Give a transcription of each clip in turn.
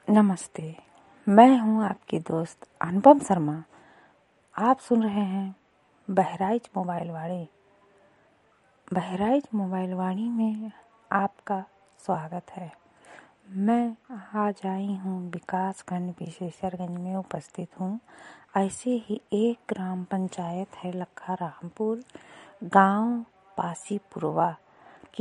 नमस्ते। मैं हूं आपकी दोस्त अनुपम शर्मा। आप सुन रहे हैं बहराइच मोबाइल वाणी। बहराइच मोबाइल वाणी में आपका स्वागत है। मैं आज आई हूं विकासखंड विशेषरगंज में उपस्थित हूं। ऐसे ही एक ग्राम पंचायत है लखा रामपुर, गांव पासीपुरवा की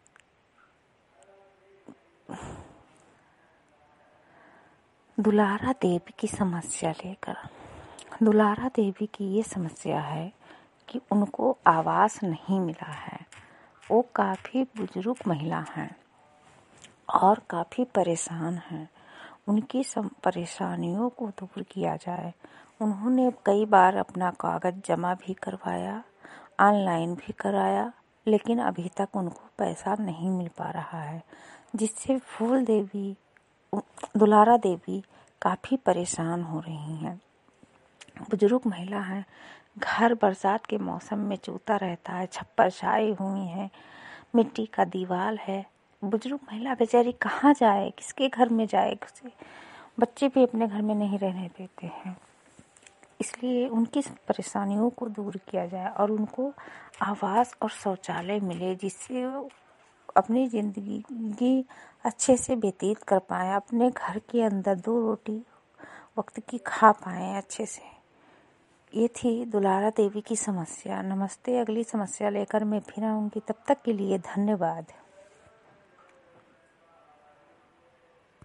दुलारा देवी की समस्या लेकर। दुलारा देवी की ये समस्या है कि उनको आवास नहीं मिला है। वो काफ़ी बुजुर्ग महिला हैं और काफ़ी परेशान हैं। उनकी परेशानियों को दूर किया जाए। उन्होंने कई बार अपना कागज़ जमा भी करवाया, ऑनलाइन भी कराया, लेकिन अभी तक उनको पैसा नहीं मिल पा रहा है, जिससे दुलारा देवी काफ़ी परेशान हो रही हैं। बुजुर्ग महिला हैं, घर बरसात के मौसम में चूता रहता है, छप्पर छाई हुई हैं, मिट्टी का दीवार है। बुजुर्ग महिला बेचारी कहाँ जाए, किसके घर में जाए? बच्चे भी अपने घर में नहीं रहने देते हैं। इसलिए उनकी परेशानियों को दूर किया जाए और उनको आवास और शौचालय मिले, जिससे वो अपनी ज़िंदगी अच्छे से व्यतीत कर पाएँ, अपने घर के अंदर 2 रोटी वक्त की खा पाएँ अच्छे से। ये थी दुलारा देवी की समस्या। नमस्ते। अगली समस्या लेकर मैं फिर आऊँगी। तब तक के लिए धन्यवाद।